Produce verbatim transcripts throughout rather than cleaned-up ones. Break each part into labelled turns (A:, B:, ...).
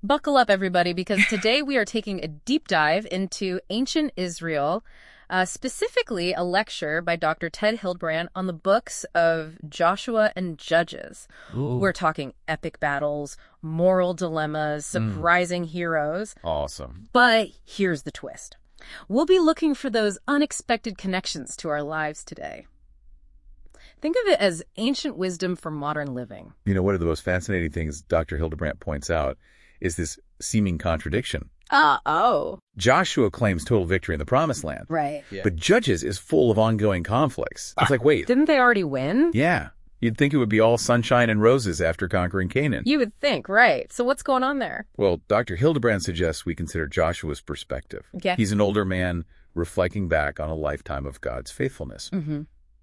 A: Buckle up, everybody, because today we are taking a deep dive into ancient Israel, uh, specifically a lecture by Doctor Ted Hildebrand on the books of Joshua and Judges.
B: Ooh.
A: We're talking epic battles, moral dilemmas, surprising mm. heroes.
B: Awesome.
A: But here's the twist. We'll be looking for those unexpected connections to our lives today. Think of it as ancient wisdom for modern living.
B: You know, one of the most fascinating things Doctor Hildebrand points out is this seeming contradiction.
A: Uh-oh.
B: Joshua claims total victory in the Promised Land.
A: Right.
B: Yeah. But Judges is full of ongoing conflicts. It's like, wait.
A: Didn't they already win?
B: Yeah. You'd think it would be all sunshine and roses after conquering Canaan.
A: You would think, right. So what's going on there?
B: Well, Doctor Hildebrand suggests we consider Joshua's perspective.
A: Okay.
B: He's an older man reflecting back on a lifetime of God's faithfulness.
A: Mm-hmm.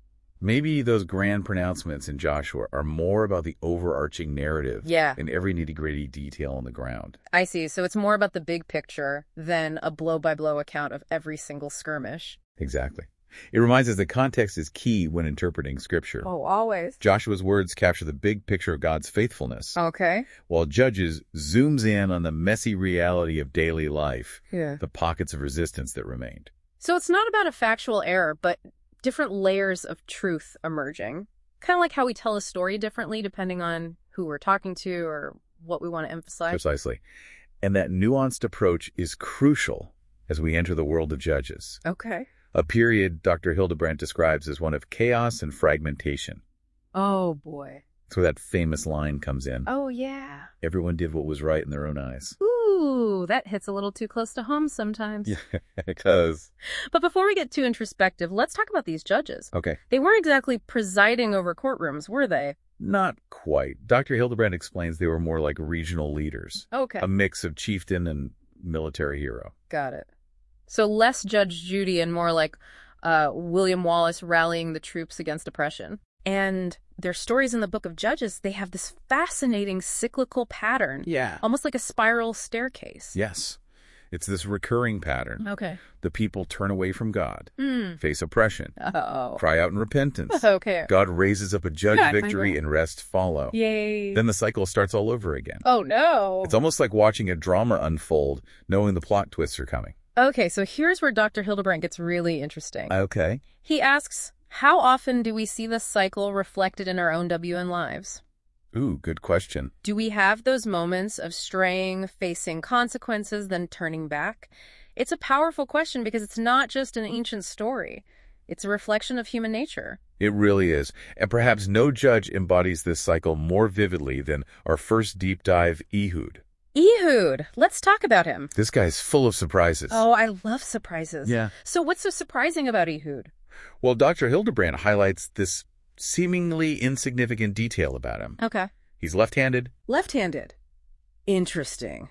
B: Maybe those grand pronouncements in Joshua are more about the overarching narrative
A: yeah.
B: and every nitty-gritty detail on the ground.
A: I see. So it's more about the big picture than a blow-by-blow account of every single skirmish.
B: Exactly. It reminds us that context is key when interpreting Scripture.
A: Oh, always.
B: Joshua's words capture the big picture of God's faithfulness.
A: Okay.
B: While Judges zooms in on the messy reality of daily life,
A: yeah.
B: the pockets of resistance that remained.
A: So it's not about a factual error, but different layers of truth emerging. Kind of like how we tell a story differently depending on who we're talking to or what we want to emphasize.
B: Precisely. And that nuanced approach is crucial as we enter the world of Judges.
A: Okay.
B: A period Doctor Hildebrand describes as one of chaos and fragmentation.
A: Oh, boy.
B: That's where that famous line comes in.
A: Oh, yeah.
B: Everyone did what was right in their own eyes.
A: Ooh, that hits a little too close to home sometimes.
B: Yeah, it does.
A: But before we get too introspective, let's talk about these judges.
B: Okay.
A: They weren't exactly presiding over courtrooms, were they?
B: Not quite. Doctor Hildebrand explains they were more like regional leaders.
A: Okay.
B: A mix of chieftain and military hero.
A: Got it. So less Judge Judy and more like uh, William Wallace rallying the troops against oppression. And their stories in the Book of Judges, they have this fascinating cyclical pattern.
B: Yeah.
A: Almost like a spiral staircase.
B: Yes. It's this recurring pattern.
A: Okay.
B: The people turn away from God,
A: mm.
B: face oppression,
A: Uh-oh.
B: cry out in repentance.
A: Okay.
B: God raises up a judge victory and rest follow.
A: Yay.
B: Then the cycle starts all over again.
A: Oh, no.
B: It's almost like watching a drama unfold, knowing the plot twists are coming.
A: Okay, so here's where Doctor Hildebrand gets really interesting.
B: Okay.
A: He asks, how often do we see this cycle reflected in our own W N lives?
B: Ooh, good question.
A: Do we have those moments of straying, facing consequences, then turning back? It's a powerful question because it's not just an ancient story. It's a reflection of human nature.
B: It really is. And perhaps no judge embodies this cycle more vividly than our first deep dive, Ehud.
A: Ehud. Let's talk about him.
B: This guy's full of surprises.
A: Oh, I love surprises.
B: Yeah.
A: So what's so surprising about Ehud?
B: Well, Doctor Hildebrand highlights this seemingly insignificant detail about him.
A: Okay.
B: He's left-handed.
A: Left-handed. Interesting.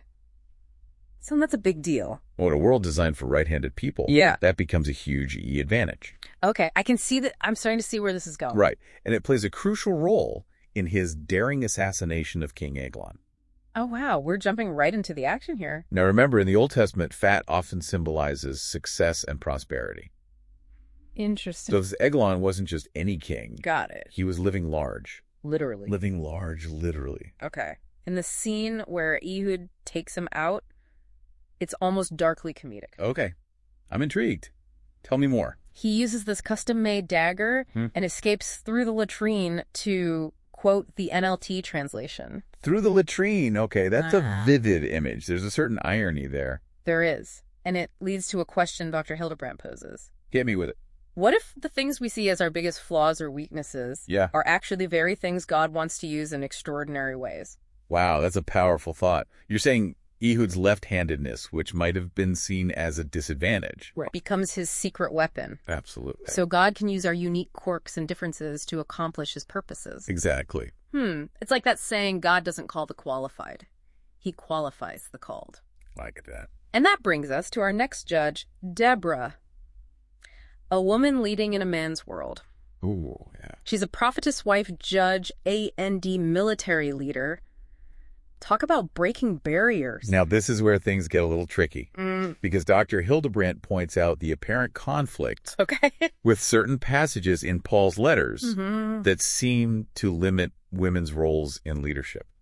A: So that's a big deal.
B: Well, in a world designed for right-handed people,
A: yeah.
B: that becomes a huge E advantage.
A: Okay, I can see that. I'm starting to see where this is going.
B: Right. And it plays a crucial role in his daring assassination of King Eglon.
A: Oh, wow. We're jumping right into the action here.
B: Now, remember, in the Old Testament, fat often symbolizes success and prosperity.
A: Interesting.
B: So this Eglon wasn't just any king.
A: Got it.
B: He was living large.
A: Literally.
B: Living large, literally.
A: Okay. In the scene where Ehud takes him out, it's almost darkly comedic.
B: Okay. I'm intrigued. Tell me more.
A: He uses this custom-made dagger hmm. and escapes through the latrine to quote the N L T translation.
B: Through the latrine. Okay, that's
A: uh-huh.
B: a vivid image. There's a certain irony there.
A: There is. And it leads to a question Doctor Hildebrand poses.
B: Get me with it.
A: What if the things we see as our biggest flaws or weaknesses
B: yeah.
A: are actually the very things God wants to use in extraordinary ways?
B: Wow, that's a powerful thought. You're saying Ehud's left-handedness, which might have been seen as a disadvantage,
A: right. becomes his secret weapon.
B: Absolutely.
A: So God can use our unique quirks and differences to accomplish his purposes.
B: Exactly.
A: Hmm. It's like that saying, God doesn't call the qualified. He qualifies the called.
B: I get that.
A: And that brings us to our next judge, Deborah. A woman leading in a man's world.
B: Ooh, yeah.
A: She's a prophetess wife, judge, A N D military leader. Talk about breaking barriers.
B: Now, this is where things get a little tricky.
A: Mm.
B: Because Doctor Hildebrand points out the apparent conflict
A: okay.
B: with certain passages in Paul's letters
A: mm-hmm.
B: that seem to limit women's roles in leadership.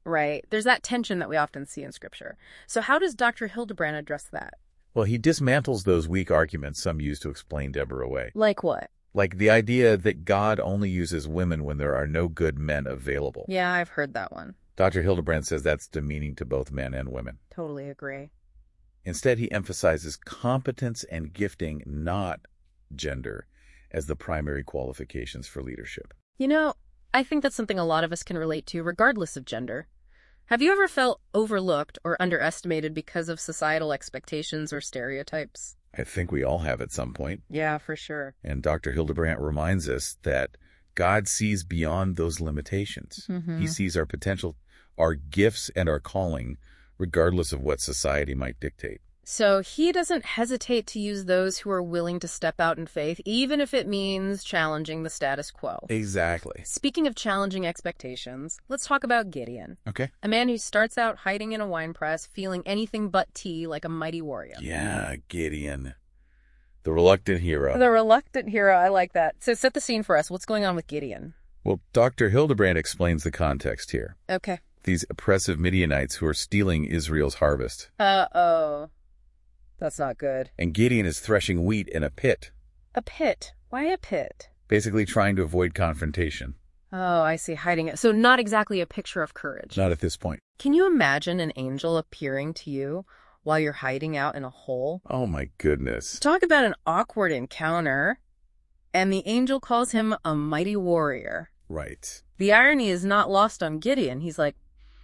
A: Right. There's that tension that we often see in Scripture. So how does Doctor Hildebrand address that?
B: Well, he dismantles those weak arguments some use to explain Deborah away.
A: Like what?
B: Like the idea that God only uses women when there are no good men available.
A: Yeah, I've heard that one.
B: Doctor Hildebrand says that's demeaning to both men and women.
A: Totally agree.
B: Instead, he emphasizes competence and gifting, not gender, as the primary qualifications for leadership.
A: You know, I think that's something a lot of us can relate to, regardless of gender. Have you ever felt overlooked or underestimated because of societal expectations or stereotypes?
B: I think we all have at some point.
A: Yeah, for sure.
B: And Doctor Hildebrand reminds us that God sees beyond those limitations.
A: Mm-hmm.
B: He sees our potential, our gifts, and our calling, regardless of what society might dictate.
A: So he doesn't hesitate to use those who are willing to step out in faith, even if it means challenging the status quo.
B: Exactly.
A: Speaking of challenging expectations, let's talk about Gideon.
B: Okay.
A: A man who starts out hiding in a wine press, feeling anything but tea like a mighty warrior.
B: Yeah, Gideon. The reluctant hero.
A: The reluctant hero, I like that. So set the scene for us. What's going on with Gideon?
B: Well, Doctor Hildebrand explains the context here.
A: Okay.
B: These oppressive Midianites who are stealing Israel's harvest.
A: Uh-oh. That's not good.
B: And Gideon is threshing wheat in a pit.
A: A pit? Why a pit?
B: Basically trying to avoid confrontation.
A: Oh, I see. Hiding it. So not exactly a picture of courage.
B: Not at this point.
A: Can you imagine an angel appearing to you while you're hiding out in a hole?
B: Oh my goodness.
A: Talk about an awkward encounter. And the angel calls him a mighty warrior.
B: Right.
A: The irony is not lost on Gideon. He's like,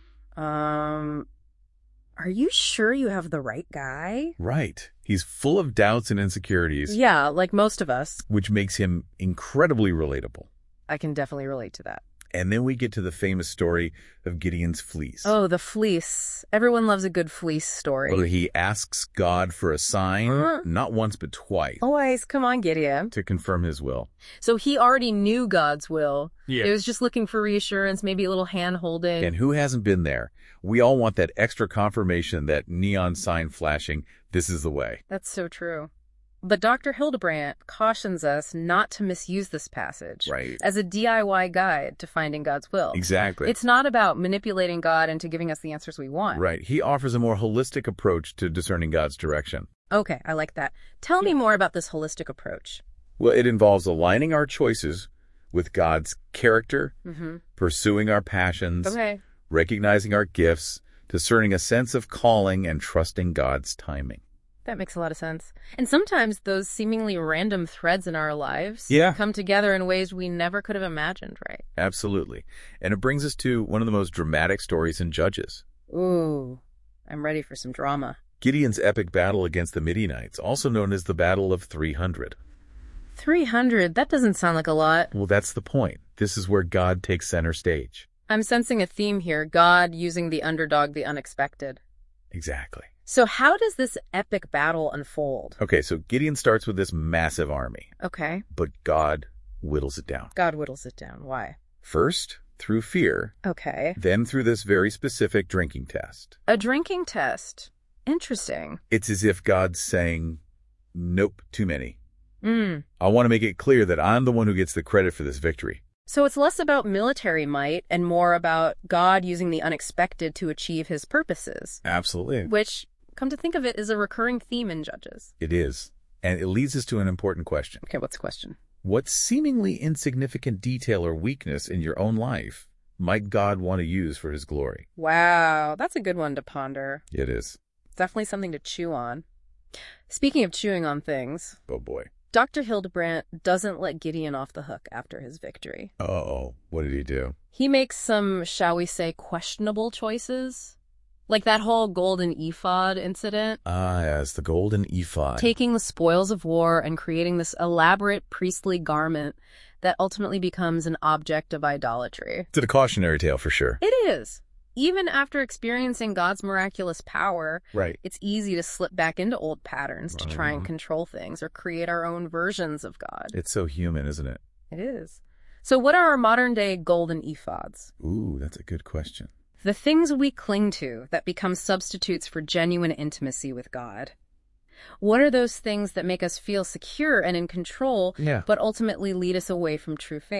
A: um... are you sure you have the right guy?
B: Right. He's full of doubts and insecurities.
A: Yeah, like most of us.
B: Which makes him incredibly relatable.
A: I can definitely relate to that.
B: And then we get to the famous story of Gideon's fleece.
A: Oh, the fleece. Everyone loves a good fleece story.
B: Where he asks God for a sign,
A: uh,
B: not once but twice.
A: Always. Come on, Gideon.
B: To confirm his will.
A: So he already knew God's will.
B: Yeah.
A: It was just looking for reassurance, maybe a little hand-holding.
B: And who hasn't been there? We all want that extra confirmation, that neon sign flashing, this is the way.
A: That's so true. But Doctor Hildebrand cautions us not to misuse this passage
B: right.
A: as a D I Y guide to finding God's will.
B: Exactly.
A: It's not about manipulating God into giving us the answers we want.
B: Right. He offers a more holistic approach to discerning God's direction.
A: Okay, I like that. Tell me more about this holistic approach.
B: Well, it involves aligning our choices with God's character,
A: mm-hmm.
B: pursuing our passions,
A: okay.
B: recognizing our gifts, discerning a sense of calling, and trusting God's timing.
A: That makes a lot of sense. And sometimes those seemingly random threads in our lives
B: yeah.
A: come together in ways we never could have imagined, right?
B: Absolutely. And it brings us to one of the most dramatic stories in Judges.
A: Ooh, I'm ready for some drama.
B: Gideon's epic battle against the Midianites, also known as the Battle of three hundred.
A: three hundred? That doesn't sound like a lot.
B: Well, that's the point. This is where God takes center stage.
A: I'm sensing a theme here. God using the underdog, the unexpected.
B: Exactly.
A: So how does this epic battle unfold?
B: Okay, so Gideon starts with this massive army.
A: Okay.
B: But God whittles it down.
A: God whittles it down. Why?
B: First, through fear.
A: Okay.
B: Then through this very specific drinking test.
A: A drinking test. Interesting.
B: It's as if God's saying, nope, too many.
A: Mm.
B: I want to make it clear that I'm the one who gets the credit for this victory.
A: So it's less about military might and more about God using the unexpected to achieve his purposes.
B: Absolutely.
A: Which, come to think of it, is a recurring theme in Judges.
B: It is. And it leads us to an important question.
A: Okay, what's the question?
B: What seemingly insignificant detail or weakness in your own life might God want to use for his glory?
A: Wow, that's a good one to ponder.
B: It is.
A: Definitely something to chew on. Speaking of chewing on things...
B: Oh, boy.
A: Doctor Hildebrand doesn't let Gideon off the hook after his victory.
B: Uh-oh. What did he do?
A: He makes some, shall we say, questionable choices. Like that whole golden ephod incident.
B: Ah, yes, the golden ephod.
A: Taking the spoils of war and creating this elaborate priestly garment that ultimately becomes an object of idolatry.
B: It's a cautionary tale for sure.
A: It is. Even after experiencing God's miraculous power,
B: right.
A: It's easy to slip back into old patterns
B: right.
A: to try and control things or create our own versions of God.
B: It's so human, isn't it?
A: It is. So what are our modern-day golden ephods?
B: Ooh, that's a good question.
A: The things we cling to that become substitutes for genuine intimacy with God. What are those things that make us feel secure and in control,
B: yeah.
A: but ultimately lead us away from true faith?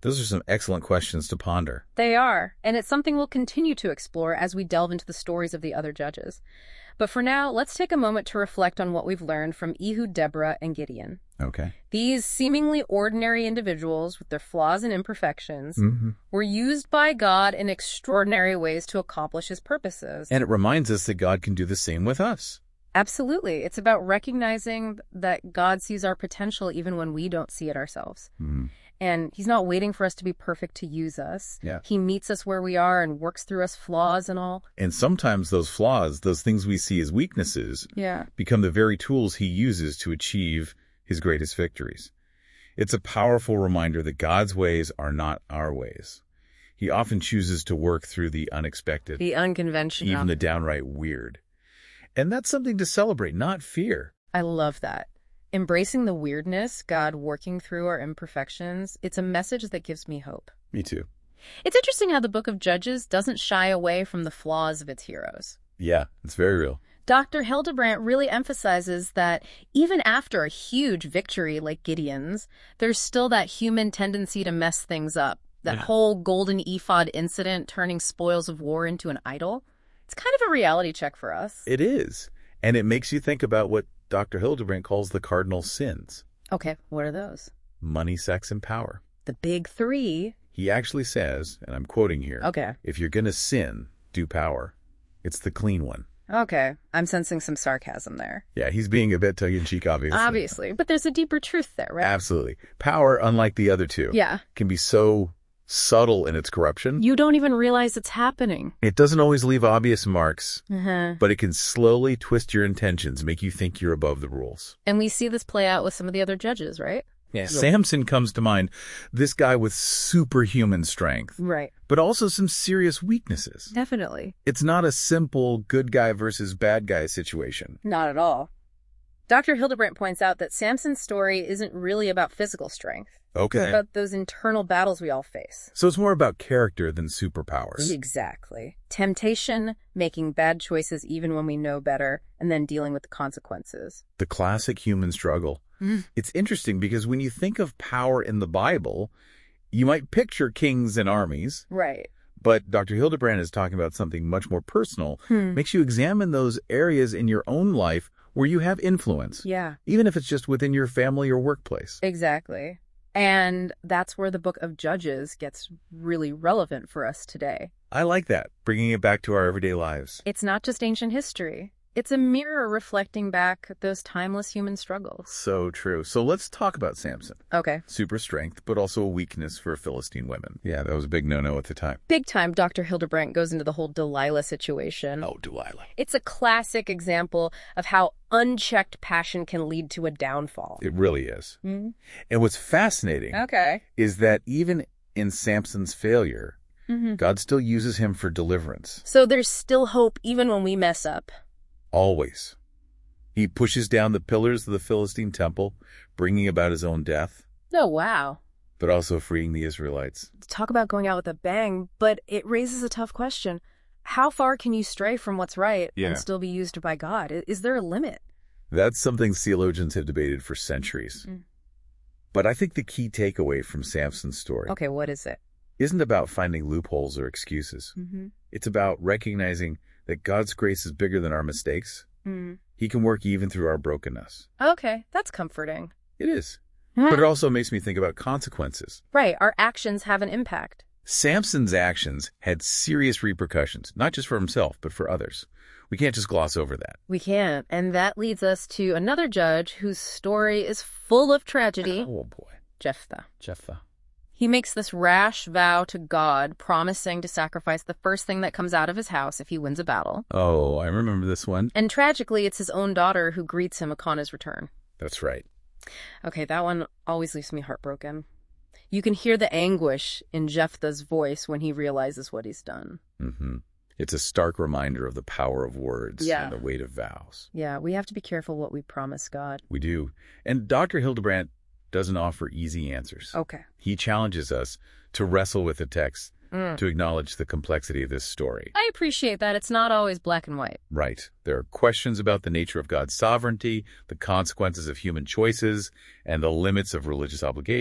B: Those are some excellent questions to ponder.
A: They are, and it's something we'll continue to explore as we delve into the stories of the other judges. But for now, let's take a moment to reflect on what we've learned from Ehud, Deborah, and Gideon.
B: Okay.
A: These seemingly ordinary individuals with their flaws and imperfections
B: Mm-hmm.
A: were used by God in extraordinary ways to accomplish his purposes.
B: And it reminds us that God can do the same with us.
A: Absolutely. It's about recognizing that God sees our potential even when we don't see it ourselves.
B: Mm-hmm.
A: And he's not waiting for us to be perfect to use us.
B: Yeah.
A: He meets us where we are and works through us, flaws and all.
B: And sometimes those flaws, those things we see as weaknesses,
A: Yeah.
B: become the very tools he uses to achieve his greatest victories. It's a powerful reminder that God's ways are not our ways. He often chooses to work through the unexpected,
A: The unconventional.
B: even the downright weird. And that's something to celebrate, not fear.
A: I love that. Embracing the weirdness, God working through our imperfections, it's a message that gives me hope.
B: Me too.
A: It's interesting how the Book of Judges doesn't shy away from the flaws of its heroes.
B: Yeah, it's very real.
A: Doctor Hildebrandt really emphasizes that even after a huge victory like Gideon's, there's still that human tendency to mess things up. That
B: Yeah.
A: whole golden ephod incident turning spoils of war into an idol. It's kind of a reality check for us.
B: It is. And it makes you think about what Doctor Hildebrandt calls the cardinal sins:
A: Okay, what are those?
B: money, sex, and power.
A: The big three.
B: He actually says, and I'm quoting here,
A: Okay.
B: if you're going to sin, do power. It's the clean one.
A: Okay, I'm sensing some sarcasm there.
B: Yeah, he's being a bit tongue-in-cheek, obviously.
A: Obviously, but there's a deeper truth there, right?
B: Absolutely. Power, unlike the other two,
A: Yeah.
B: can be so subtle in its corruption.
A: You don't even realize it's happening.
B: It doesn't always leave obvious marks,
A: Uh-huh.
B: but it can slowly twist your intentions, make you think you're above the rules.
A: And we see this play out with some of the other judges, right?
B: Yeah. Samson comes to mind, this guy with superhuman strength,
A: Right.
B: but also some serious weaknesses.
A: Definitely.
B: It's not a simple good guy versus bad guy situation.
A: Not at all. Doctor Hildebrandt points out that Samson's story isn't really about physical strength. It's
B: Okay.
A: about those internal battles we all face.
B: So it's more about character than superpowers.
A: Exactly. Temptation, making bad choices even when we know better, and then dealing with the consequences.
B: The classic human struggle.
A: Mm.
B: It's interesting because when you think of power in the Bible, you might picture kings and armies,
A: Right.
B: but Doctor Hildebrandt is talking about something much more personal.
A: Hmm.
B: Makes you examine those areas in your own life where you have influence,
A: Yeah,
B: even if it's just within your family or workplace.
A: exactly. And that's where the Book of Judges gets really relevant for us today.
B: I like that, bringing it back to our everyday lives.
A: It's not just ancient history. It's a mirror reflecting back those timeless human struggles.
B: So true. So let's talk about Samson.
A: Okay.
B: Super strength, but also a weakness for Philistine women. Yeah, that was a big no-no at the time.
A: Big time, Doctor Hildebrandt goes into the whole Delilah situation.
B: Oh, Delilah.
A: It's a classic example of how unchecked passion can lead to a downfall.
B: It really is.
A: Mm-hmm.
B: And what's fascinating
A: Okay.
B: is that even in Samson's failure,
A: Mm-hmm.
B: God still uses him for deliverance.
A: So there's still hope even when we mess up.
B: Always. He pushes down the pillars of the Philistine temple, bringing about his own death,
A: Oh, wow.
B: but also freeing the Israelites.
A: Talk about going out with a bang, but it raises a tough question. How far can you stray from what's right
B: Yeah.
A: and still be used by God? I- Is there a limit?
B: That's something theologians have debated for centuries.
A: Mm.
B: But I think the key takeaway from Samson's story
A: Okay, what is it?
B: isn't about finding loopholes or excuses.
A: Mm-hmm.
B: It's about recognizing that God's grace is bigger than our mistakes.
A: Mm.
B: He can work even through our brokenness.
A: Okay, that's comforting.
B: It is. But it also makes me think about consequences.
A: Right, our actions have an impact.
B: Samson's actions had serious repercussions, not just for himself, but for others. We can't just gloss over that.
A: We can't. And that leads us to another judge whose story is full of tragedy,
B: Oh, boy.
A: Jephthah.
B: Jephthah.
A: He makes this rash vow to God, promising to sacrifice the first thing that comes out of his house if he wins a battle.
B: Oh, I remember this one.
A: And tragically, it's his own daughter who greets him upon his return.
B: That's right.
A: Okay, that one always leaves me heartbroken. You can hear the anguish in Jephthah's voice when he realizes what he's done.
B: Mm-hmm. It's a stark reminder of the power of words
A: Yeah.
B: and the weight of vows.
A: Yeah, we have to be careful what we promise God.
B: We do. And Doctor Hildebrandt doesn't offer easy answers.
A: Okay.
B: He challenges us to wrestle with the text,
A: Mm.
B: to acknowledge the complexity of this story.
A: I appreciate that. It's not always black and white.
B: Right. There are questions about the nature of God's sovereignty, the consequences of human choices, and the limits of religious obligation.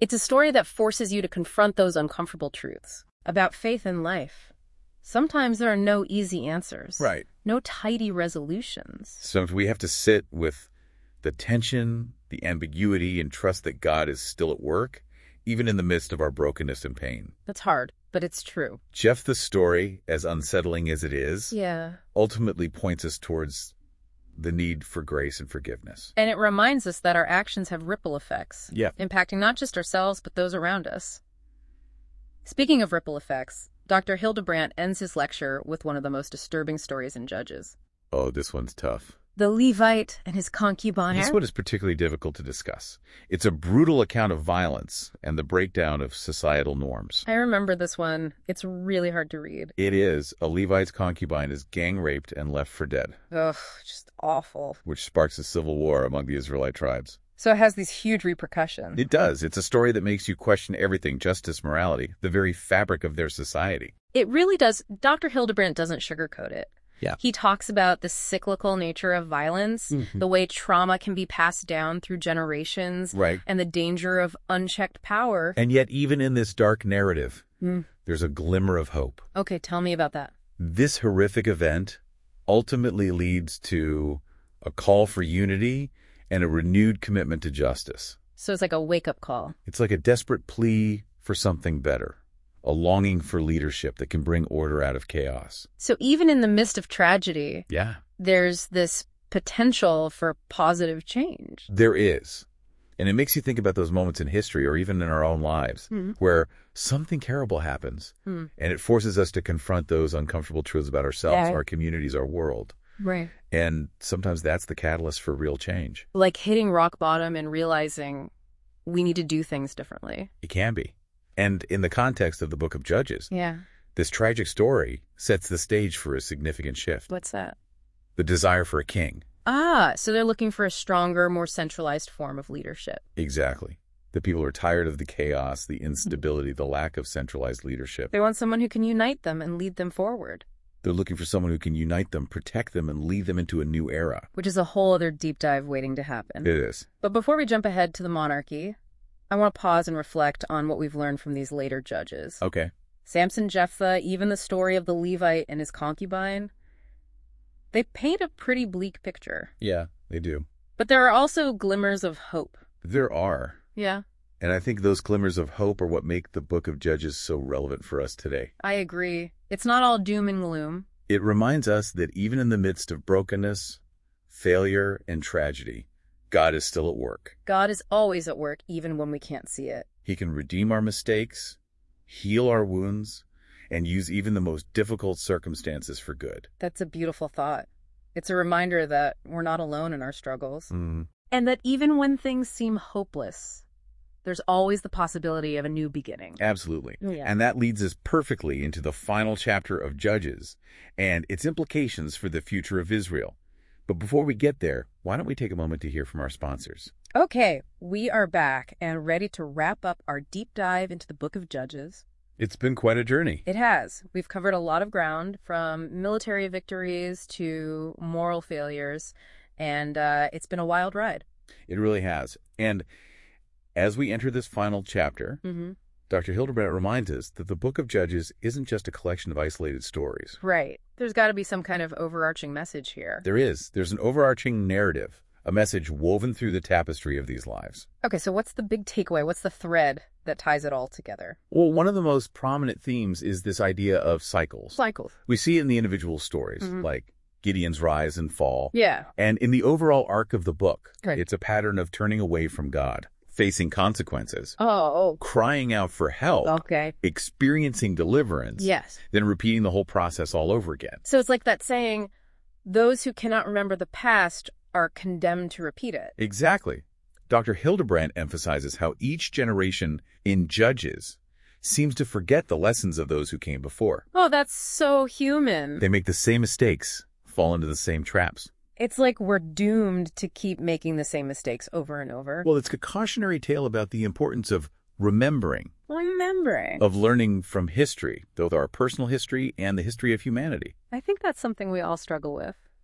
A: It's a story that forces you to confront those uncomfortable truths about faith and life. Sometimes there are no easy answers.
B: Right.
A: No tidy resolutions.
B: So we have to sit with the tension, the ambiguity, and trust that God is still at work, even in the midst of our brokenness and pain.
A: That's hard, but it's true.
B: Jephthah's story, as unsettling as it is,
A: Yeah.
B: ultimately points us towards the need for grace and forgiveness.
A: And it reminds us that our actions have ripple effects.
B: Yeah.
A: Impacting not just ourselves, but those around us. Speaking of ripple effects, Doctor Hildebrandt ends his lecture with one of the most disturbing stories in Judges.
B: Oh, this one's tough.
A: The Levite and his concubine.
B: This one is particularly difficult to discuss. It's a brutal account of violence and the breakdown of societal norms.
A: I remember this one. It's really hard to read.
B: It is. A Levite's concubine is gang raped and left for dead,
A: Ugh, just awful.
B: which sparks a civil war among the Israelite tribes.
A: So it has these huge repercussions.
B: It does. It's a story that makes you question everything, justice, morality, the very fabric of their society.
A: It really does. Doctor Hildebrandt doesn't sugarcoat it.
B: Yeah.
A: He talks about the cyclical nature of violence,
B: Mhm.
A: the way trauma can be passed down through generations,
B: Right.
A: and the danger of unchecked power.
B: And yet, even in this dark narrative,
A: Mm.
B: there's a glimmer of hope.
A: Okay, tell me about that.
B: This horrific event ultimately leads to a call for unity and a renewed commitment to justice.
A: So it's like a wake-up call.
B: It's like a desperate plea for something better, a longing for leadership that can bring order out of chaos.
A: So even in the midst of tragedy,
B: Yeah.
A: there's this potential for positive change.
B: There is. And it makes you think about those moments in history or even in our own lives
A: Hmm.
B: where something terrible happens
A: Hmm.
B: and it forces us to confront those uncomfortable truths about ourselves,
A: Yeah.
B: our communities, our world.
A: Right.
B: And sometimes that's the catalyst for real change.
A: Like hitting rock bottom and realizing we need to do things differently.
B: It can be. And in the context of the Book of Judges,
A: Yeah.
B: this tragic story sets the stage for a significant shift.
A: What's that?
B: The desire for a king.
A: Ah, so they're looking for a stronger, more centralized form of leadership.
B: Exactly. The people are tired of the chaos, the instability, the lack of centralized leadership.
A: They want someone who can unite them and lead them forward,
B: They're looking for someone who can unite them, protect them, and lead them into a new era.
A: which is a whole other deep dive waiting to happen.
B: It is.
A: But before we jump ahead to the monarchy, I want to pause and reflect on what we've learned from these later judges.
B: Okay.
A: Samson, Jephthah, even the story of the Levite and his concubine, they paint a pretty bleak picture.
B: Yeah, they do.
A: But there are also glimmers of hope.
B: There are.
A: Yeah,
B: And I think those glimmers of hope are what make the Book of Judges so relevant for us today.
A: I agree. It's not all doom and gloom.
B: It reminds us that even in the midst of brokenness, failure, and tragedy, God is still at work.
A: God is always at work, even when we can't see it.
B: He can redeem our mistakes, heal our wounds, and use even the most difficult circumstances for good.
A: That's a beautiful thought. It's a reminder that we're not alone in our struggles.
B: Mm.
A: And that even when things seem hopeless, there's always the possibility of a new beginning.
B: Absolutely.
A: Yeah.
B: And that leads us perfectly into the final chapter of Judges and its implications for the future of Israel. But before we get there, why don't we take a moment to hear from our sponsors?
A: Okay, we are back and ready to wrap up our deep dive into the Book of Judges.
B: It's been quite a journey.
A: It has. We've covered a lot of ground, from military victories to moral failures, and uh, it's been a wild ride.
B: It really has. And as we enter this final chapter,
A: Mm-hmm.
B: Doctor Hildebrandt reminds us that the Book of Judges isn't just a collection of isolated stories.
A: Right. There's got to be some kind of overarching message here.
B: There is. There's an overarching narrative, a message woven through the tapestry of these lives.
A: Okay, so what's the big takeaway? What's the thread that ties it all together?
B: Well, one of the most prominent themes is this idea of cycles.
A: Cycles.
B: We see it in the individual stories,
A: Mhm.
B: like Gideon's rise and fall.
A: Yeah.
B: And in the overall arc of the book,
A: Right.
B: it's a pattern of turning away from God, facing consequences,
A: Oh,
B: crying out for help,
A: okay.
B: experiencing deliverance,
A: Yes.
B: then repeating the whole process all over again.
A: So it's like that saying, those who cannot remember the past are condemned to repeat it.
B: Exactly. Doctor Hildebrandt emphasizes how each generation in Judges seems to forget the lessons of those who came before.
A: Oh, that's so human.
B: They make the same mistakes, fall into the same traps.
A: It's like we're doomed to keep making the same mistakes over and over.
B: Well, it's a cautionary tale about the importance of remembering,
A: Remembering.
B: of learning from history, both our personal history and the history of humanity.
A: I think that's something we all struggle with.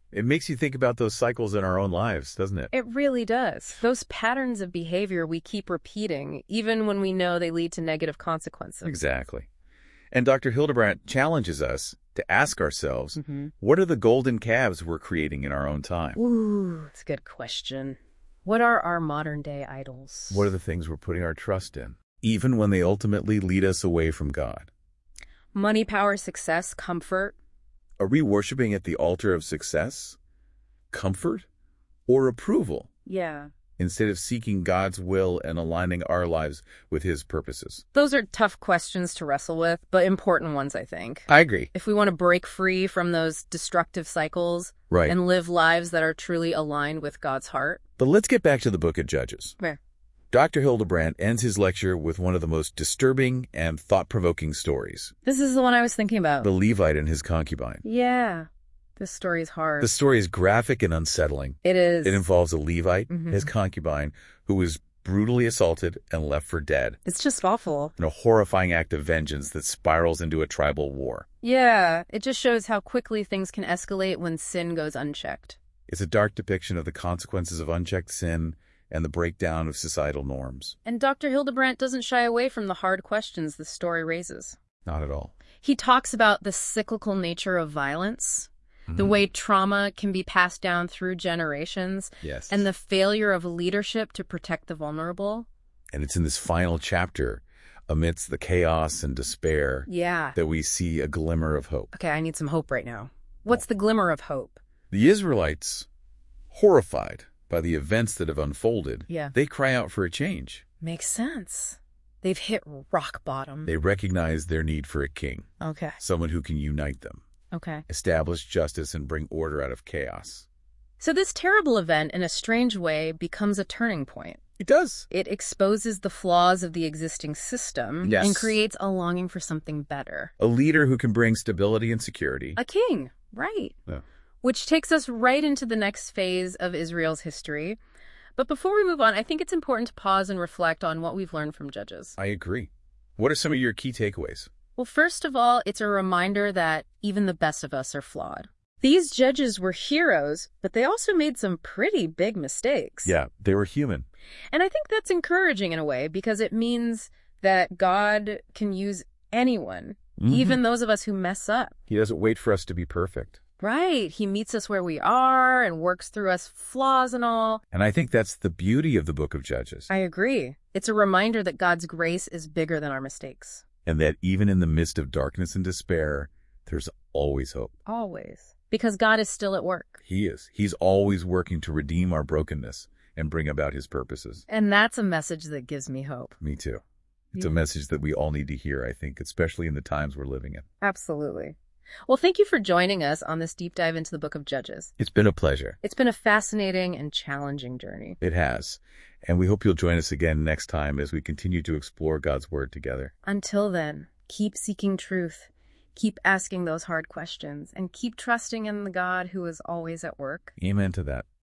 B: It makes you think about those cycles in our own lives, doesn't it?
A: It really does. Those patterns of behavior we keep repeating, even when we know they lead to negative consequences.
B: Exactly. And Doctor Hildebrandt challenges us to ask ourselves,
A: Mm-hmm.
B: what are the golden calves we're creating in our own time?
A: Ooh, that's a good question. What are our modern-day idols?
B: What are the things we're putting our trust in, even when they ultimately lead us away from God?
A: Money, power, success, comfort.
B: Are we worshiping at the altar of success, comfort, or approval,
A: Yeah.
B: instead of seeking God's will and aligning our lives with His purposes?
A: Those are tough questions to wrestle with, but important ones, I think.
B: I agree.
A: If we want to break free from those destructive cycles
B: Right.
A: and live lives that are truly aligned with God's heart.
B: But let's get back to the book of Judges.
A: Where?
B: Doctor Hildebrandt ends his lecture with one of the most disturbing and thought-provoking stories,
A: This is the one I was thinking about.
B: the Levite and his concubine.
A: Yeah. This story is hard.
B: The story is graphic and unsettling.
A: It is.
B: It involves a Levite,
A: Mhm.
B: his concubine, who was brutally assaulted and left for dead,
A: It's just awful.
B: in a horrifying act of vengeance that spirals into a tribal war.
A: Yeah. It just shows how quickly things can escalate when sin goes unchecked.
B: It's a dark depiction of the consequences of unchecked sin and the breakdown of societal norms.
A: And Doctor Hildebrandt doesn't shy away from the hard questions the story raises.
B: Not at all.
A: He talks about the cyclical nature of violence, the
B: Mhm.
A: way trauma can be passed down through generations,
B: Yes.
A: and the failure of leadership to protect the vulnerable.
B: And it's in this final chapter, amidst the chaos and despair,
A: Yeah.
B: that we see a glimmer of hope.
A: Okay, I need some hope right now. What's the glimmer of hope?
B: The Israelites, horrified by the events that have unfolded,
A: Yeah.
B: they cry out for a change.
A: Makes sense. They've hit rock bottom.
B: They recognize their need for a king,
A: Okay.
B: someone who can unite them,
A: Okay.
B: establish justice, and bring order out of chaos.
A: So this terrible event, in a strange way, becomes a turning point.
B: It does.
A: It exposes the flaws of the existing system
B: Yes.
A: and creates a longing for something better.
B: A leader who can bring stability and security.
A: A king, right.
B: Yeah.
A: Which takes us right into the next phase of Israel's history. But before we move on, I think it's important to pause and reflect on what we've learned from Judges.
B: I agree. What are some of your key takeaways?
A: Well, first of all, it's a reminder that even the best of us are flawed. These judges were heroes, but they also made some pretty big mistakes.
B: Yeah, they were human.
A: And I think that's encouraging in a way because it means that God can use anyone,
B: Mhm.
A: even those of us who mess up.
B: He doesn't wait for us to be perfect.
A: Right. He meets us where we are and works through us, flaws and all.
B: And I think that's the beauty of the book of Judges.
A: I agree. It's a reminder that God's grace is bigger than our mistakes.
B: And that even in the midst of darkness and despair, there's always hope.
A: Always. Because God is still at work.
B: He is. He's always working to redeem our brokenness and bring about his purposes.
A: And that's a message that gives me hope.
B: Me too. It's
A: Yeah.
B: a message that we all need to hear, I think, especially in the times we're living in.
A: Absolutely. Well, thank you for joining us on this deep dive into the book of Judges.
B: It's been a pleasure.
A: It's been a fascinating and challenging journey.
B: It has. And we hope you'll join us again next time as we continue to explore God's Word together.
A: Until then, keep seeking truth, keep asking those hard questions, and keep trusting in the God who is always at work.
B: Amen to that.